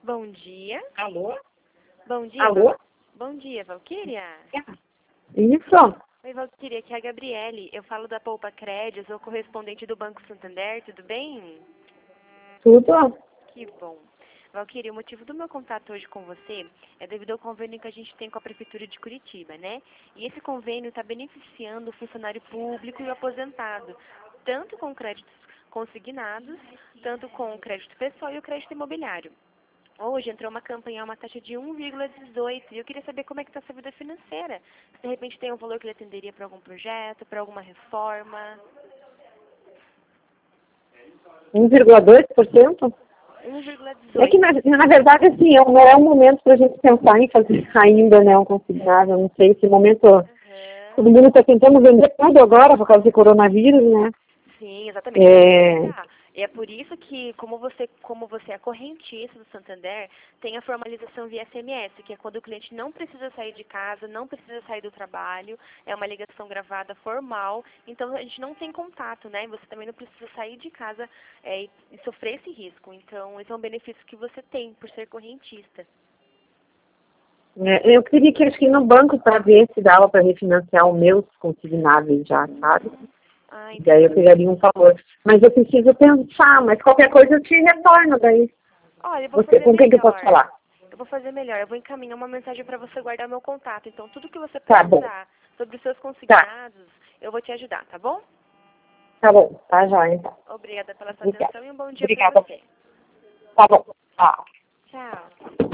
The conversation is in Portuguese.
Bom dia. Alô? Bom dia. Alô? Bom dia, Valquíria. Isso. Oi, Valquíria, aqui é a Gabriele. Eu falo da Poupa Crédito, sou correspondente do Banco Santander, tudo bem? Tudo? Que bom. Valquíria, o motivo do meu contato hoje com você é devido ao convênio que a gente tem com a Prefeitura de Curitiba, né? E esse convênio está beneficiando o funcionário público e o aposentado, tanto com créditos consignados, tanto com o crédito pessoal e o crédito imobiliário. Hoje entrou uma campanha a uma taxa de 1,18 e eu queria saber como é que está a sua vida financeira. Se de repente tem um valor que lhe atenderia para algum projeto, para alguma reforma. 1,2%? 1,18. É que, na verdade, assim, não é um momento para a gente pensar em fazer ainda, né, um consignado. Eu não sei se momento... Todo mundo está tentando vender tudo agora por causa do coronavírus, né? Sim, exatamente. É por isso que, como você é correntista do Santander, tem a formalização via SMS, que é quando o cliente não precisa sair de casa, não precisa sair do trabalho, é uma ligação gravada formal, então a gente não tem contato, né? Você também não precisa sair de casa e sofrer esse risco. Então, esse é um benefício que você tem por ser correntista. Eu queria que, acho que ir no banco para ver se dava para refinanciar os meus consignáveis já, sabe? E daí eu pegaria um valor. Mas eu preciso pensar, mas qualquer coisa eu te retorno daí. Olha, eu vou fazer Com quem que eu posso falar? Eu vou fazer melhor. Eu vou encaminhar uma mensagem para você guardar meu contato. Então, tudo que você Tá bom. precisar sobre os seus consignados, eu vou te ajudar, tá bom? Tá bom, tá jóia, então. Obrigada pela sua Obrigada. atenção e um bom dia para Obrigada. você. Tá bom. Tchau. Tchau.